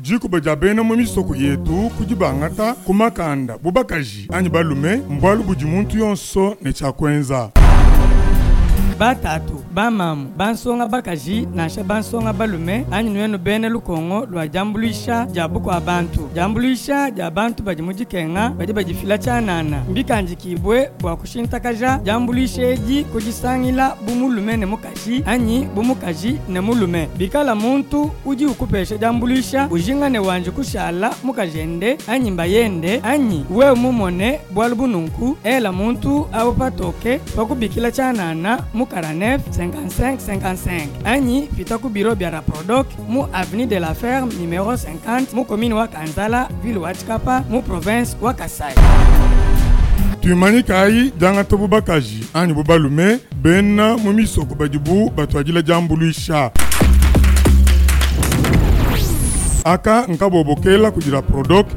jiko bajabena mu misoko yetu kujibangata kumakanda bubakaji anyi balume mbwalu buji muntu yonso ne chakwenza. Batatu bamamu bansonga bakaji nasha bansonga balume anyi nwenu bene lukongo lwa jambuluisha jabuko abantu jambuluisha jabantu bajimujikenga bajifila chanana mbikanjikibwe bwa kushintakaja jambuluisha eji kujisangila bumulume ne mukaji anyi bumukaji ne mulume bikala muntu uji ukupesha jambuluisha ujingane wanje kushala mukajende anyi mbayende anyi we mumone bwalubununku ela muntu awupatoke bakubikila chanana 49 55 55 anyi pita ku bureau bya Raprodoc mu avenue de la Ferme numéro 50 mu commune wa Kanzala ville wa Chikapa mu province wa Kasai. Tuimani kai janga tobu bakaji anyi bubalume bena mu misoko bajibu batwajila jambuluisha aka nkabobokela kujira Raprodoc